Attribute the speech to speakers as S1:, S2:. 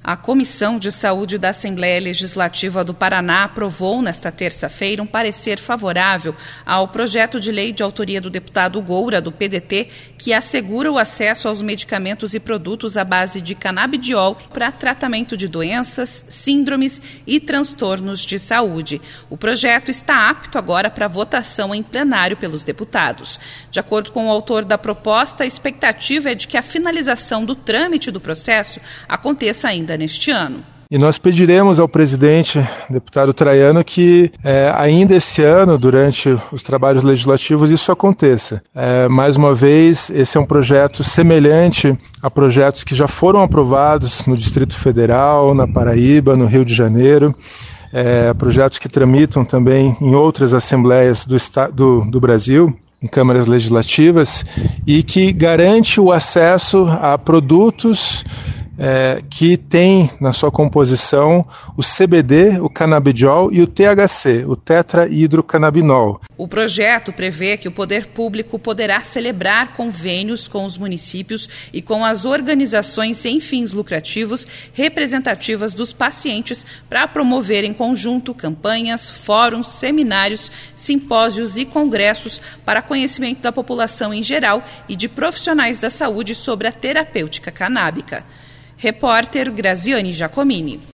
S1: A Comissão de Saúde da Assembleia Legislativa do Paraná aprovou nesta terça-feira um parecer favorável ao projeto de lei de autoria do deputado Goura, do PDT, que assegura o acesso aos medicamentos e produtos à base de canabidiol para tratamento de doenças, síndromes e transtornos de saúde. O projeto está apto agora para votação em plenário pelos deputados. De acordo com o autor da proposta, a expectativa é de que a finalização do trâmite do processo aconteça ainda neste ano.
S2: E nós pediremos ao presidente, deputado Traiano, que ainda esse ano, durante os trabalhos legislativos, isso aconteça. Mais uma vez, esse é um projeto semelhante a projetos que já foram aprovados no Distrito Federal, na Paraíba, no Rio de Janeiro, projetos que tramitam também em outras assembleias do Brasil, em câmaras legislativas, e que garante o acesso a produtos que tem na sua composição o CBD, o canabidiol e o THC, o tetrahidrocannabinol.
S1: O projeto prevê que o poder público poderá celebrar convênios com os municípios e com as organizações sem fins lucrativos representativas dos pacientes para promover em conjunto campanhas, fóruns, seminários, simpósios e congressos para conhecimento da população em geral e de profissionais da saúde sobre a terapêutica canábica. Repórter Graziane Giacomini.